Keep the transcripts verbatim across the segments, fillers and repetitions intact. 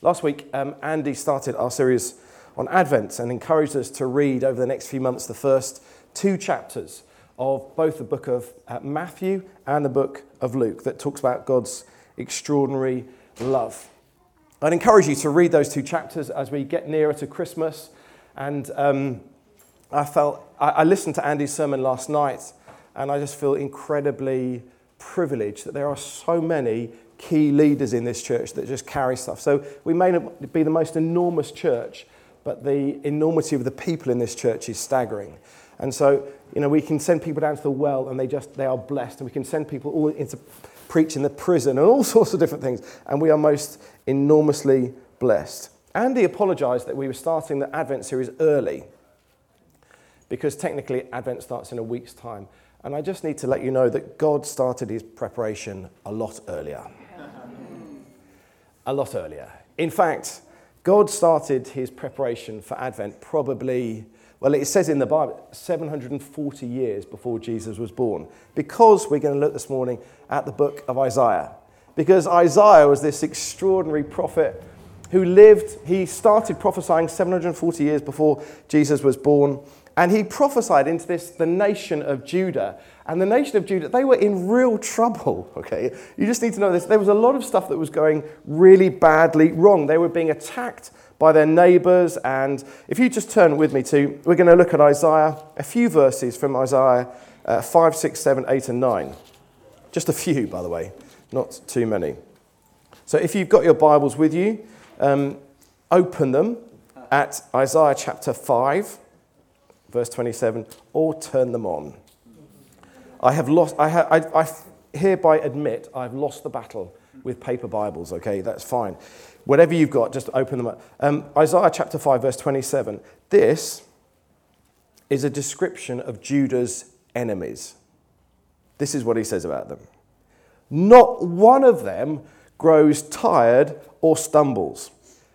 Last week, um, Andy started our series on Advent and encouraged us to read over the next few months the first two chapters of both the book of uh, Matthew and the book of Luke that talks about God's extraordinary love. I'd encourage you to read those two chapters as we get nearer to Christmas. And um, I felt I, I listened to Andy's sermon last night, and I just feel incredibly privileged that there are so many key leaders in this church that just carry stuff. So we may not be the most enormous church, but the enormity of the people in this church is staggering. And so, you know, we can send people down to the well and they just, they are blessed. And we can send people all into preach in the prison and all sorts of different things. And we are most enormously blessed. Andy apologised that we were starting the Advent series early because technically Advent starts in a week's time. And I just need to let you know that God started his preparation a lot earlier. A lot earlier. In fact, God started his preparation for Advent probably, well, it says in the Bible, seven hundred forty years before Jesus was born. Because we're going to look this morning at the book of Isaiah. Because Isaiah was this extraordinary prophet who lived, he started prophesying seven hundred forty years before Jesus was born. And he prophesied into this, the nation of Judah. And the nation of Judah, they were in real trouble, okay? You just need to know this. There was a lot of stuff that was going really badly wrong. They were being attacked by their neighbours. And if you just turn with me to, we're going to look at Isaiah, a few verses from Isaiah uh, five, six, seven, eight, and nine. Just a few, by the way, not too many. So if you've got your Bibles with you, um, open them at Isaiah chapter five. Verse twenty-seven, or turn them on. I have lost, I, ha, I, I hereby admit I've lost the battle with paper Bibles, okay, that's fine. Whatever you've got, just open them up. Um, Isaiah chapter five, verse twenty-seven. This is a description of Judah's enemies. This is what he says about them. Not one of them grows tired or stumbles.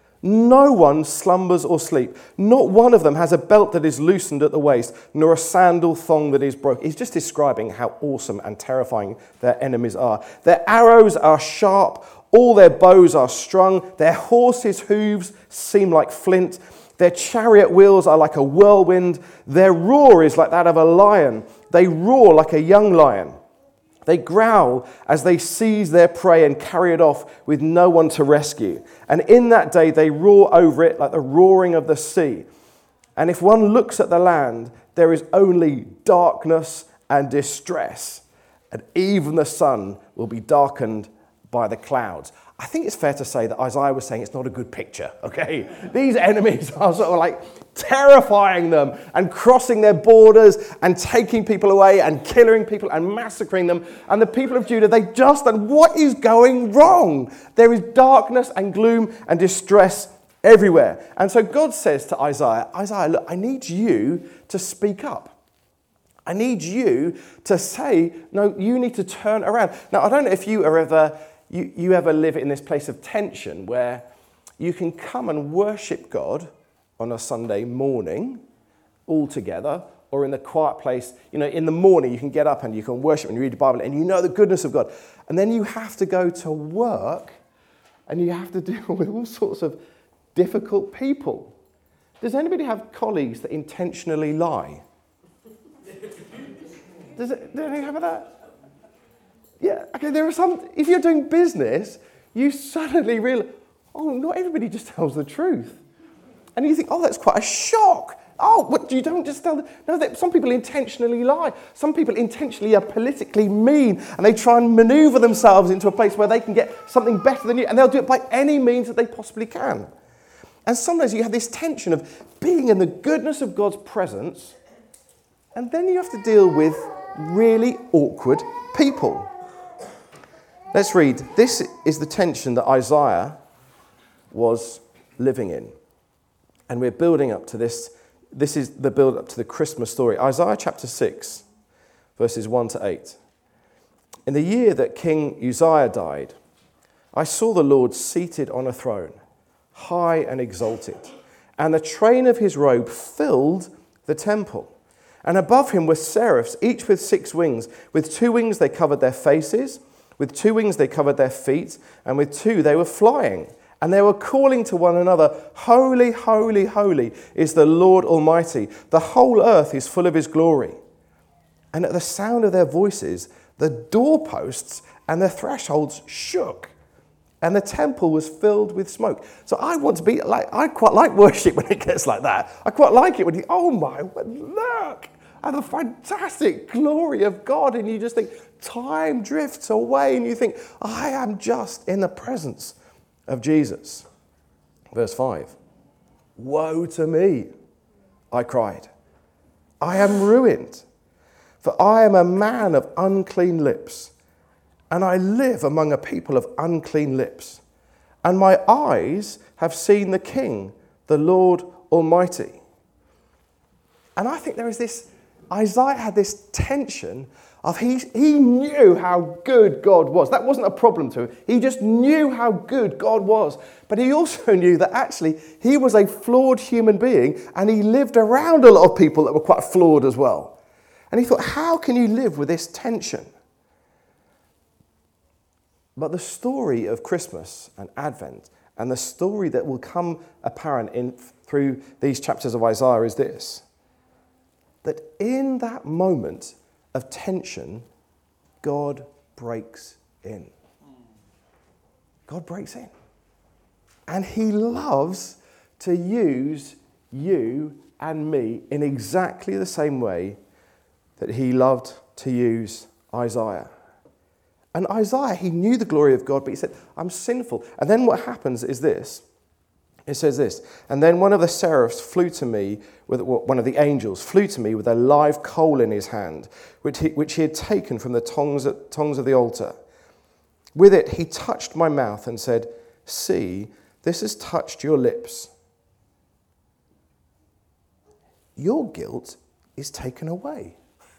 No one slumbers or sleeps. Not one of them has a belt that is loosened at the waist, nor a sandal thong that is broken. He's just describing how awesome and terrifying their enemies are. Their arrows are sharp. All their bows are strung. Their horses' hooves seem like flint. Their chariot wheels are like a whirlwind. Their roar is like that of a lion. They roar like a young lion. They growl as they seize their prey and carry it off with no one to rescue. And in that day they roar over it like the roaring of the sea. And if one looks at the land, there is only darkness and distress. And even the sun will be darkened by the clouds. I think it's fair to say that Isaiah was saying it's not a good picture, okay? These enemies are sort of like terrifying them and crossing their borders and taking people away and killing people and massacring them. And the people of Judah, they just, and what is going wrong? There is darkness and gloom and distress everywhere. And so God says to Isaiah, Isaiah, look, I need you to speak up. I need you to say, no, you need to turn around. Now, I don't know if you are ever... You, you ever live in this place of tension where you can come and worship God on a Sunday morning all together, or in the quiet place, you know, in the morning you can get up and you can worship and you read the Bible and you know the goodness of God. And then you have to go to work and you have to deal with all sorts of difficult people. Does anybody have colleagues that intentionally lie? Does it, do you have that? Yeah, okay, there are some, if you're doing business, you suddenly realize, oh, not everybody just tells the truth. And you think, oh, that's quite a shock. Oh, but you don't just tell the, no, that some people intentionally lie. Some people intentionally are politically mean, and they try and maneuver themselves into a place where they can get something better than you, and they'll do it by any means that they possibly can. And sometimes you have this tension of being in the goodness of God's presence, and then you have to deal with really awkward people. Let's read. This is the tension that Isaiah was living in. And we're building up to this. This is the build up to the Christmas story. Isaiah chapter six, verses one to eight. In the year that King Uzziah died, I saw the Lord seated on a throne, high and exalted, and the train of his robe filled the temple. And above him were seraphs, each with six wings. With two wings they covered their faces, with two wings they covered their feet, and with two they were flying. And they were calling to one another, "Holy, holy, holy is the Lord Almighty. The whole earth is full of his glory." And at the sound of their voices, the doorposts and the thresholds shook, and the temple was filled with smoke. So I want to be like, I quite like worship when it gets like that. I quite like it when you, oh my, look at the fantastic glory of God. And you just think, time drifts away, and you think, I am just in the presence of Jesus. Verse five, "Woe to me," I cried. "I am ruined, for I am a man of unclean lips, and I live among a people of unclean lips. And my eyes have seen the King, the Lord Almighty." And I think there is this, Isaiah had this tension of he, he knew how good God was. That wasn't a problem to him. He just knew how good God was. But he also knew that actually he was a flawed human being, and he lived around a lot of people that were quite flawed as well. And he thought, how can you live with this tension? But the story of Christmas and Advent, and the story that will come apparent in through these chapters of Isaiah, is this: that in that moment of tension, God breaks in. God breaks in. And he loves to use you and me in exactly the same way that he loved to use Isaiah. And Isaiah, he knew the glory of God, but he said, I'm sinful. And then what happens is this. It says this, "And then one of the seraphs flew to me, with one of the angels flew to me with a live coal in his hand, which he, which he had taken from the tongs, tongs of the altar. With it he touched my mouth and said, 'See, this has touched your lips. Your guilt is taken away,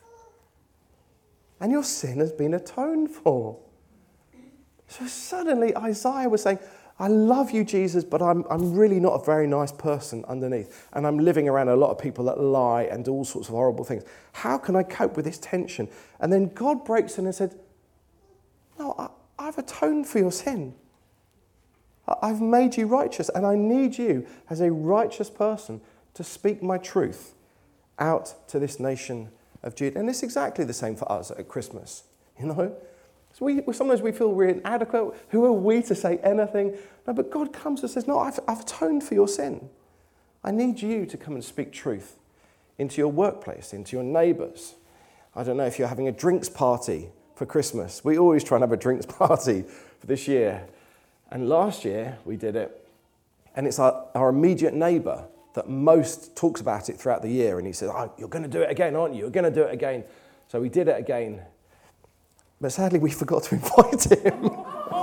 and your sin has been atoned for.'" So suddenly Isaiah was saying, I love you, Jesus, but I'm, I'm really not a very nice person underneath. And I'm living around a lot of people that lie and do all sorts of horrible things. How can I cope with this tension? And then God breaks in and said, no, I, I've atoned for your sin. I, I've made you righteous, and I need you as a righteous person to speak my truth out to this nation of Judah. And it's exactly the same for us at Christmas, you know? So we, sometimes we feel we're inadequate. Who are we to say anything? No, but God comes and says, no, I've, I've atoned for your sin. I need you to come and speak truth into your workplace, into your neighbours. I don't know if you're having a drinks party for Christmas. We always try and have a drinks party for this year. And last year we did it. And it's our, our immediate neighbour that most talks about it throughout the year. And he says, oh, you're going to do it again, aren't you? You're going to do it again. So we did it again. But sadly, we forgot to invite him.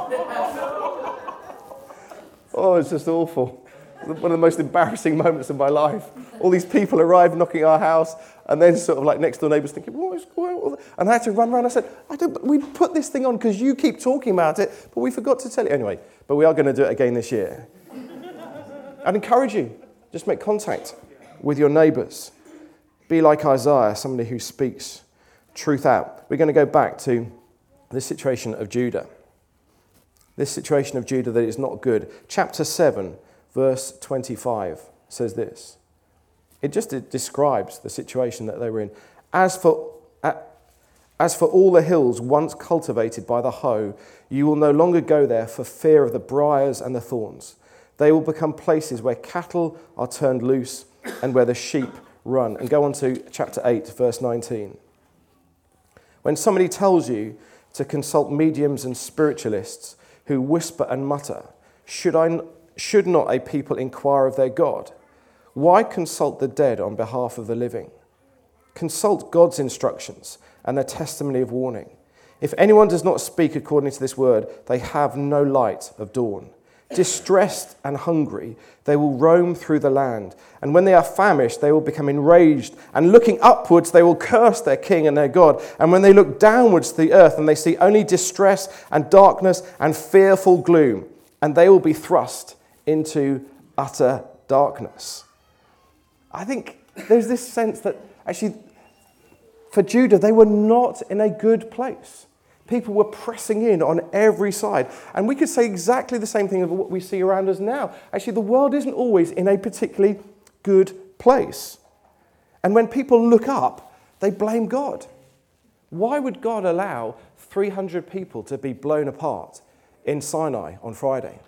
Oh, it's just awful. One of the most embarrassing moments of my life. All these people arrived knocking our house, and then sort of like next door neighbours thinking, what is going on? And I had to run around. I said, I don't, we put this thing on because you keep talking about it, but we forgot to tell you. Anyway, but we are going to do it again this year. I'd encourage you, just make contact with your neighbours. Be like Isaiah, somebody who speaks truth out. We're going to go back to this situation of Judah. This situation of Judah that is not good. Chapter seven, verse twenty-five says this. It just it describes the situation that they were in. As for, as for all the hills once cultivated by the hoe, you will no longer go there for fear of the briars and the thorns. They will become places where cattle are turned loose and where the sheep run. And go on to chapter eight, verse nineteen. When somebody tells you to consult mediums and spiritualists who whisper and mutter, should I, should not a people inquire of their God? Why consult the dead on behalf of the living? Consult God's instructions and the testimony of warning. If anyone does not speak according to this word, they have no light of dawn. Distressed and hungry, they will roam through the land. And when they are famished, they will become enraged. And looking upwards, they will curse their king and their God. And when they look downwards to the earth, and they see only distress and darkness and fearful gloom, and they will be thrust into utter darkness. I think there's this sense that actually, for Judah, they were not in a good place. People were pressing in on every side. And we could say exactly the same thing of what we see around us now. Actually, the world isn't always in a particularly good place. And when people look up, they blame God. Why would God allow three hundred people to be blown apart in Sinai on Friday?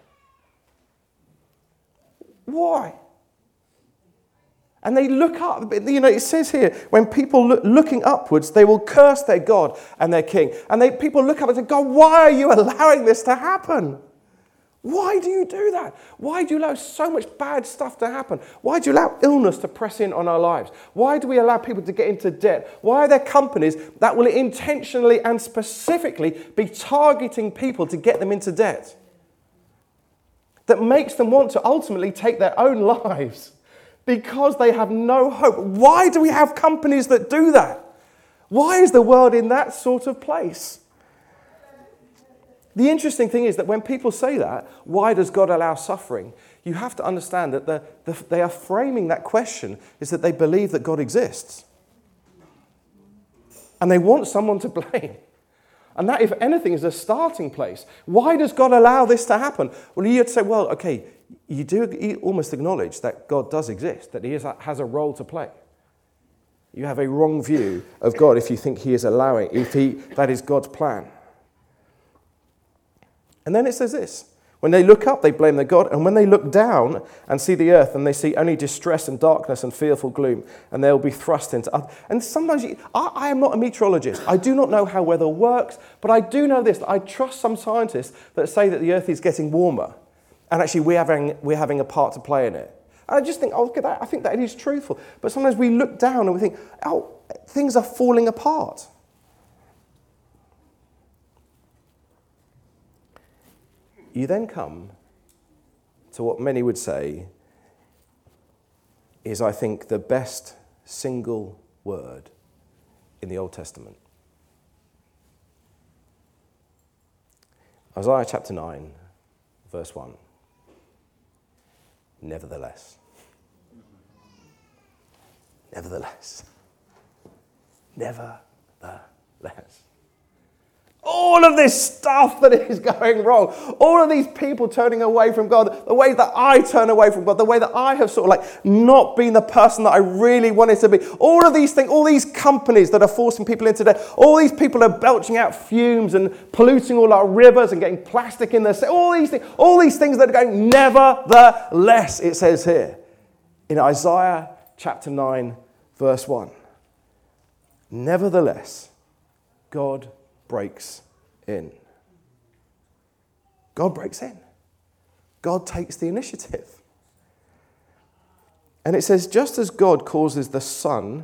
Why? And they look up, you know, it says here, when people look looking upwards, they will curse their God and their king. And they people look up and say, God, why are you allowing this to happen? Why do you do that? Why do you allow so much bad stuff to happen? Why do you allow illness to press in on our lives? Why do we allow people to get into debt? Why are there companies that will intentionally and specifically be targeting people to get them into debt? That makes them want to ultimately take their own lives because they have no hope. Why do we have companies that do that? Why is the world in that sort of place? The interesting thing is that when people say that, why does God allow suffering? You have to understand that the, the, they are framing that question is that they believe that God exists. And they want someone to blame. And that, if anything, is a starting place. Why does God allow this to happen? Well, you'd say, well, okay, you do you almost acknowledge that God does exist, that he is, has a role to play. You have a wrong view of God if you think he is allowing, if he that is God's plan. And then it says this, when they look up, they blame their God, and when they look down and see the earth, and they see only distress and darkness and fearful gloom, and they'll be thrust into other. And sometimes, you, I, I am not a meteorologist. I do not know how weather works, but I do know this, that I trust some scientists that say that the earth is getting warmer, and actually we're having, we're having a part to play in it. And I just think, oh, look at that. I think that is truthful. But sometimes we look down and we think, oh, things are falling apart. You then come to what many would say is, I think, the best single word in the Old Testament. Isaiah chapter nine, verse one. Nevertheless. Nevertheless. Nevertheless. All of this stuff that is going wrong, all of these people turning away from God, the way that I turn away from God, the way that I have sort of like not been the person that I really wanted to be, all of these things, all these companies that are forcing people into debt, all these people are belching out fumes and polluting all our rivers and getting plastic in the sea, all these things, all these things that are going, nevertheless, it says here in Isaiah chapter nine, verse one. Nevertheless, God breaks in. God breaks in. God takes the initiative. And it says, just as God causes the sun,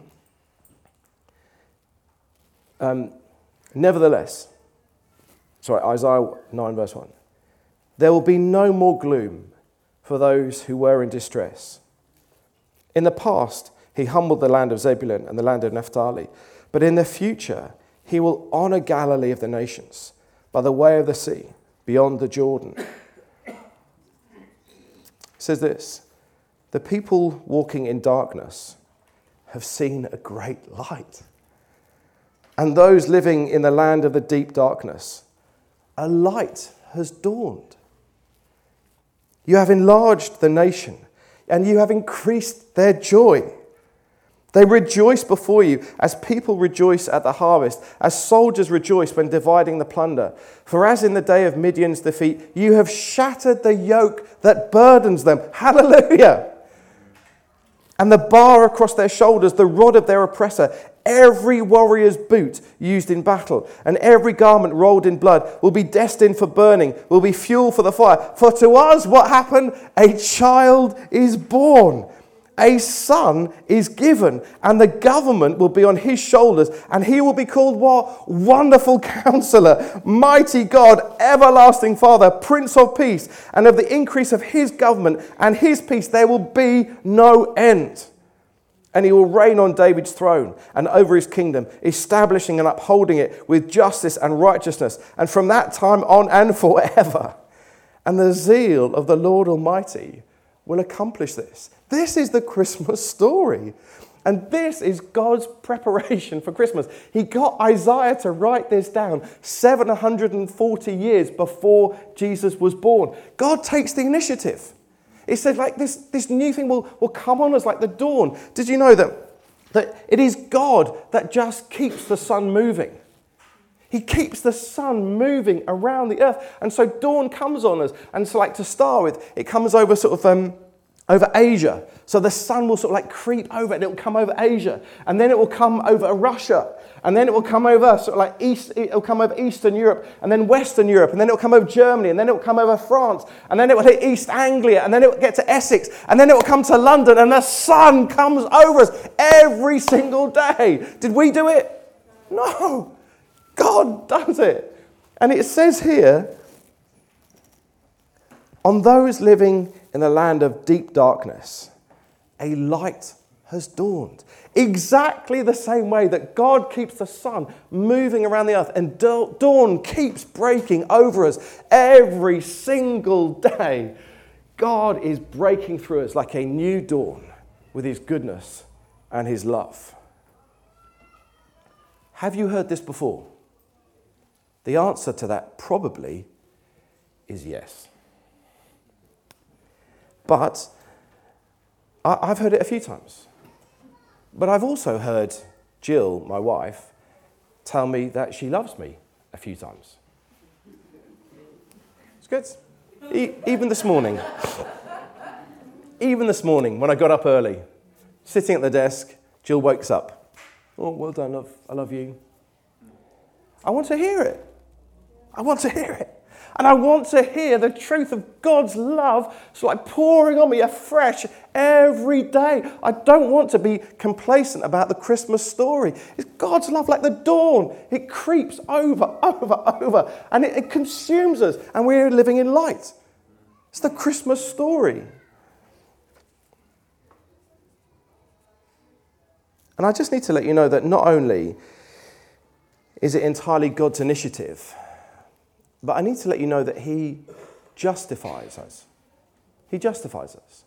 um, nevertheless, sorry, Isaiah nine verse one, there will be no more gloom for those who were in distress. In the past, he humbled the land of Zebulun and the land of Naphtali, but in the future, he will honor Galilee of the nations by the way of the sea, beyond the Jordan. It says this, the people walking in darkness have seen a great light. And those living in the land of the deep darkness, a light has dawned. You have enlarged the nation, and you have increased their joy. They rejoice before you as people rejoice at the harvest, as soldiers rejoice when dividing the plunder. For as in the day of Midian's defeat, you have shattered the yoke that burdens them. Hallelujah! And the bar across their shoulders, the rod of their oppressor, every warrior's boot used in battle, and every garment rolled in blood will be destined for burning, will be fuel for the fire. For to us what happened? A child is born. A son is given, and the government will be on his shoulders, and he will be called what? Wonderful Counselor, Mighty God, Everlasting Father, Prince of Peace. And of the increase of his government and his peace there will be no end. And he will reign on David's throne and over his kingdom, establishing and upholding it with justice and righteousness, and from that time on and forever. And the zeal of the Lord Almighty will accomplish this. This is the Christmas story. And this is God's preparation for Christmas. He got Isaiah to write this down seven hundred forty years before Jesus was born. God takes the initiative. It says like this, this new thing will, will come on us like the dawn. Did you know that, that it is God that just keeps the sun moving? He keeps the sun moving around the earth. And so dawn comes on us. And so like to start with, it comes over sort of um, over Asia. So the sun will sort of like creep over and it will come over Asia. And then it will come over Russia. And then it will come over sort of like East, it will come over Eastern Europe and then Western Europe. And then it will come over Germany. And then it will come over France. And then it will hit East Anglia. And then it will get to Essex. And then it will come to London. And the sun comes over us every single day. Did we do it? No. God does it. And it says here, on those living in the land of deep darkness, a light has dawned. Exactly the same way that God keeps the sun moving around the earth and dawn keeps breaking over us every single day. God is breaking through us like a new dawn with his goodness and his love. Have you heard this before? The answer to that probably is yes. But I've heard it a few times. But I've also heard Jill, my wife, tell me that she loves me a few times. It's good. E- even this morning. Even this morning, when I got up early, sitting at the desk, Jill wakes up. Oh, well done, love. I love you. I want to hear it. I want to hear it. And I want to hear the truth of God's love so like pouring on me afresh every day. I don't want to be complacent about the Christmas story. It's God's love like the dawn. It creeps over, over, over, and it, it consumes us, and we're living in light. It's the Christmas story. And I just need to let you know that not only is it entirely God's initiative, but I need to let you know that he justifies us. He justifies us.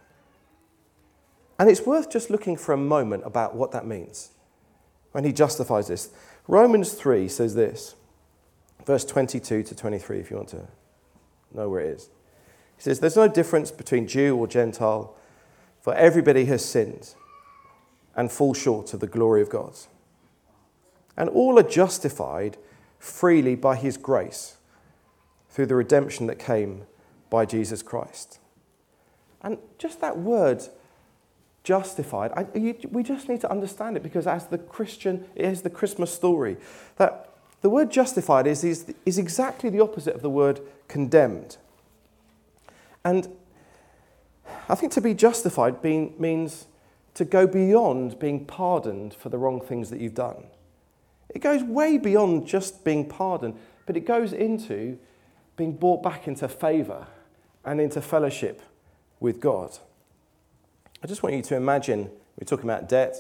And it's worth just looking for a moment about what that means when he justifies us. Romans three says this, verse twenty-two to twenty-three, if you want to know where it is. He says, there's no difference between Jew or Gentile, for everybody has sinned and fall short of the glory of God. And all are justified freely by his grace, through the redemption that came by Jesus Christ. And just that word, justified, I, you, we just need to understand it, because as the Christian, it is the Christmas story, that the word justified is, is, is exactly the opposite of the word condemned. And I think to be justified being, means to go beyond being pardoned for the wrong things that you've done. It goes way beyond just being pardoned, but it goes into being brought back into favour and into fellowship with God. I just want you to imagine, we're talking about debt,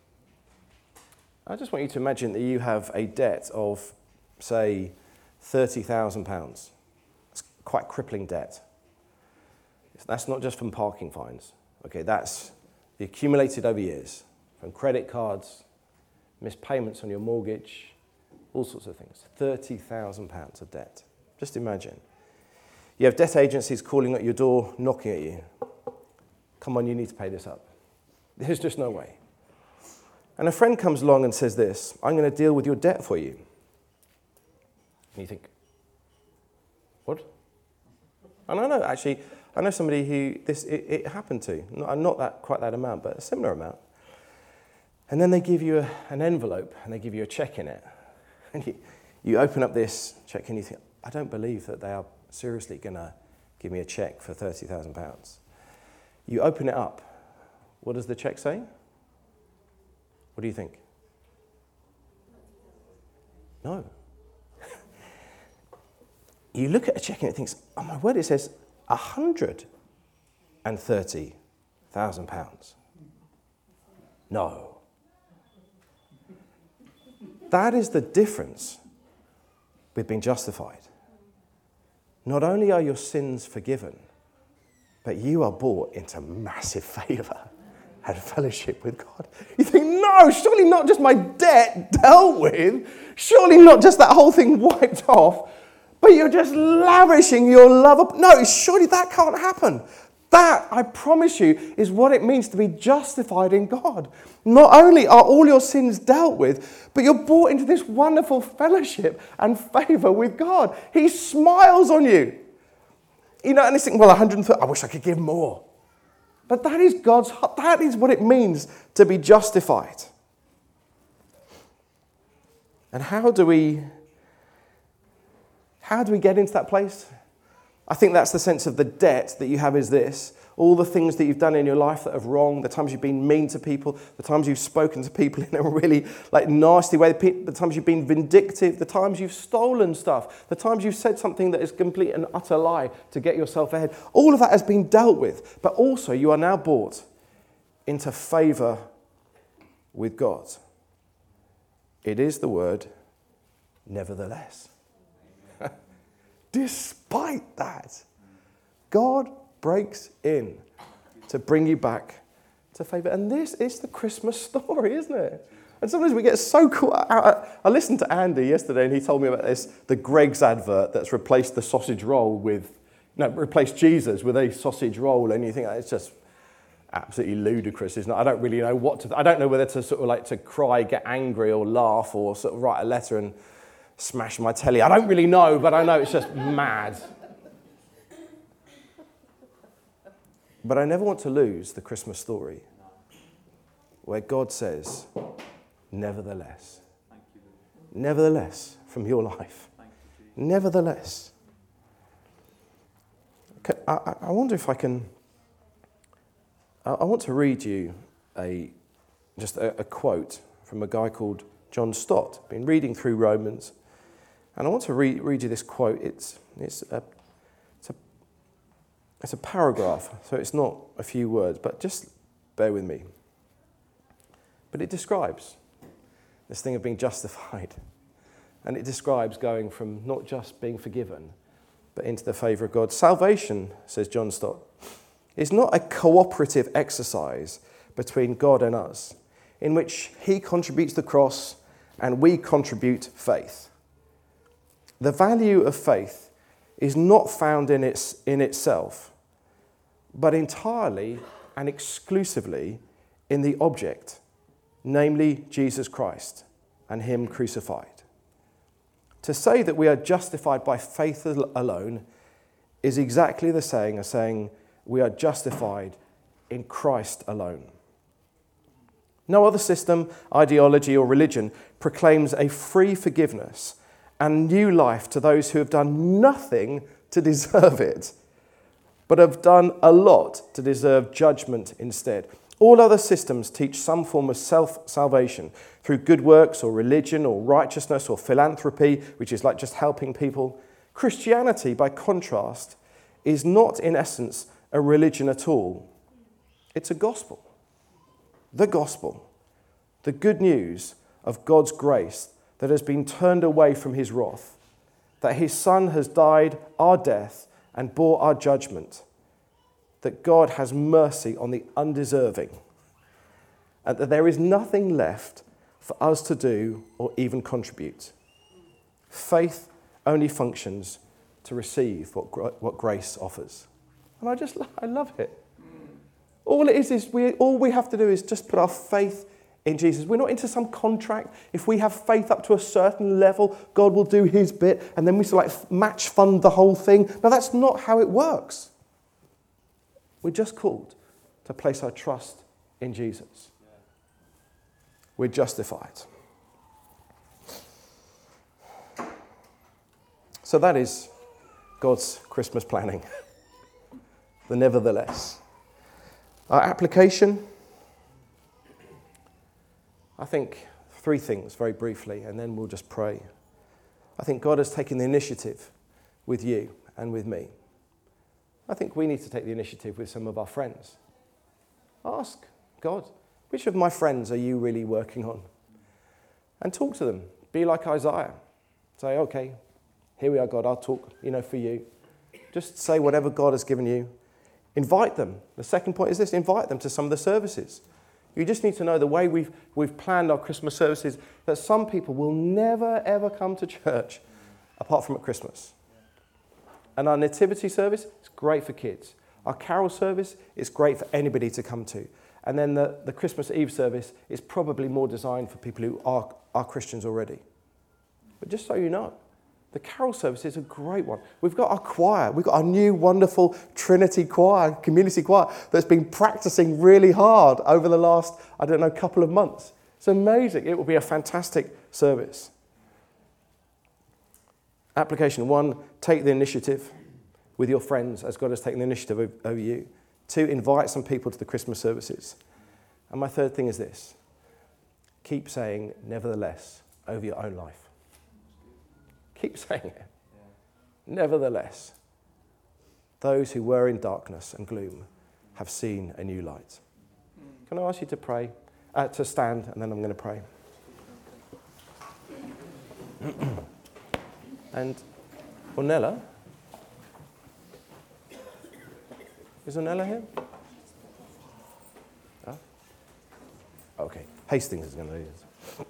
I just want you to imagine that you have a debt of, say, thirty thousand pounds. It's quite crippling debt. That's not just from parking fines. Okay, that's the accumulated over years, from credit cards, missed payments on your mortgage, all sorts of things. thirty thousand pounds of debt. Just imagine. You have debt agencies calling at your door, knocking at you. Come on, you need to pay this up. There's just no way. And a friend comes along and says this, I'm going to deal with your debt for you. And you think, what? And I know, actually, I know somebody who this it, it happened to. Not, not that quite that amount, but a similar amount. And then they give you a, an envelope and they give you a cheque in it. And you, you open up this cheque and you think, I don't believe that they are seriously going to give me a cheque for thirty thousand pounds. You open it up. What does the cheque say? What do you think? No. You look at a cheque and it thinks, oh my word, it says one hundred thirty thousand pounds. No. That is the difference with being justified. Not only are your sins forgiven, but you are brought into massive favour had fellowship with God. You think, no, surely not just my debt dealt with, surely not just that whole thing wiped off, but you're just lavishing your love up. No, surely that can't happen. That, I promise you, is what it means to be justified in God. Not only are all your sins dealt with, but you're brought into this wonderful fellowship and favour with God. He smiles on you. You know, and you think, well, one hundred thirty, I wish I could give more. But that is God's heart. That is what it means to be justified. And how do we, how do we get into that place? I think that's the sense of the debt that you have is this. All the things that you've done in your life that have wronged, the times you've been mean to people, the times you've spoken to people in a really like nasty way, the times you've been vindictive, the times you've stolen stuff, the times you've said something that is complete and utter lie to get yourself ahead. All of that has been dealt with. But also you are now brought into favour with God. It is the word nevertheless. Despite that, God breaks in to bring you back to favour. And this is the Christmas story, isn't it? And sometimes we get so cool. I, I listened to Andy yesterday and he told me about this, the Greggs advert that's replaced the sausage roll with, no, replaced Jesus with a sausage roll. And you think, it's just absolutely ludicrous, isn't it? I don't really know what to, I don't know whether to sort of like to cry, get angry or laugh or sort of write a letter and smash my telly. I don't really know, but I know it's just mad. But I never want to lose the Christmas story where God says, nevertheless. Nevertheless, from your life. Nevertheless. I, I wonder if I can... I want to read you a just a, a quote from a guy called John Stott. I've been reading through Romans, and I want to read, read you this quote. It's it's a it's a it's a paragraph, so it's not a few words, but just bear with me. But it describes this thing of being justified, and it describes going from not just being forgiven, but into the favour of God. Salvation, says John Stott, is not a cooperative exercise between God and us, in which he contributes the cross and we contribute faith. The value of faith is not found in, its, in itself, but entirely and exclusively in the object, namely Jesus Christ and him crucified. To say that we are justified by faith alone is exactly the saying as saying we are justified in Christ alone. No other system, ideology, or religion proclaims a free forgiveness and new life to those who have done nothing to deserve it, but have done a lot to deserve judgment instead. All other systems teach some form of self-salvation through good works or religion or righteousness or philanthropy, which is like just helping people. Christianity, by contrast, is not in essence a religion at all. It's a gospel. The gospel. The good news of God's grace that has been turned away from his wrath. That his Son has died our death and bore our judgment. That God has mercy on the undeserving. And that there is nothing left for us to do or even contribute. Faith only functions to receive what, what grace offers. And I just, I love it. All it is, is we, all we have to do is just put our faith in Jesus. We're not into some contract. If we have faith up to a certain level, God will do his bit, and then we sort of like match fund the whole thing. No, that's not how it works. We're just called to place our trust in Jesus. We're justified. So that is God's Christmas planning. The nevertheless. Our application, I think three things very briefly, and then we'll just pray. I think God has taken the initiative with you and with me. I think we need to take the initiative with some of our friends. Ask God, which of my friends are you really working on? And talk to them. Be like Isaiah. Say, okay, here we are, God, I'll talk, you know, for you. Just say whatever God has given you Invite them. The second point is this, invite them to some of the services. You just need to know the way we've, we've planned our Christmas services, that some people will never, ever come to church apart from at Christmas. And our nativity service is great for kids. Our carol service is great for anybody to come to. And then the, the Christmas Eve service is probably more designed for people who are, are Christians already. But just so you know, the carol service is a great one. We've got our choir. We've got our new wonderful Trinity choir, community choir, that's been practicing really hard over the last, I don't know, couple of months. It's amazing. It will be a fantastic service. Application one, take the initiative with your friends as God has taken the initiative over you. Two, invite some people to the Christmas services. And my third thing is this. Keep saying nevertheless over your own life. Keep saying it. Nevertheless, those who were in darkness and gloom have seen a new light. Can I ask you to pray, uh, to stand, and then I'm going to pray. And Ornella, is Ornella here? Oh. Okay, Hastings is going to do this.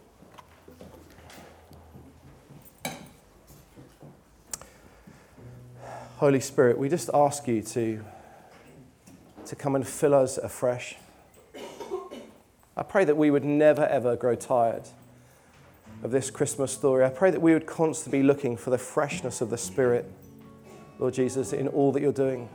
Holy Spirit, we just ask you to, to come and fill us afresh. I pray that we would never, ever grow tired of this Christmas story. I pray that we would constantly be looking for the freshness of the Spirit, Lord Jesus, in all that you're doing.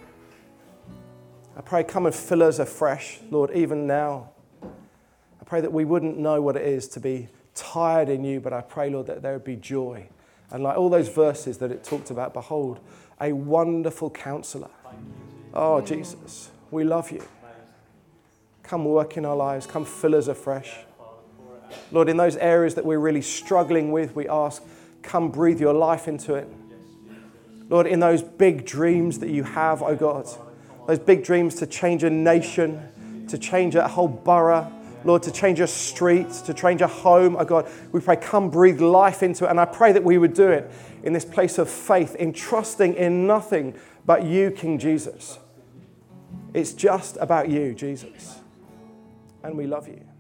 I pray, come and fill us afresh, Lord, even now. I pray that we wouldn't know what it is to be tired in you, but I pray, Lord, that there would be joy. And like all those verses that it talked about, behold, a wonderful counselor. Oh, Jesus, we love you. Come work in our lives. Come fill us afresh. Lord, in those areas that we're really struggling with, we ask, come breathe your life into it. Lord, in those big dreams that you have, oh God, those big dreams to change a nation, to change a whole borough, Lord, to change a street, to change a home, oh God, we pray, come breathe life into it. And I pray that we would do it in this place of faith, in trusting in nothing but you, King Jesus. It's just about you, Jesus. And we love you.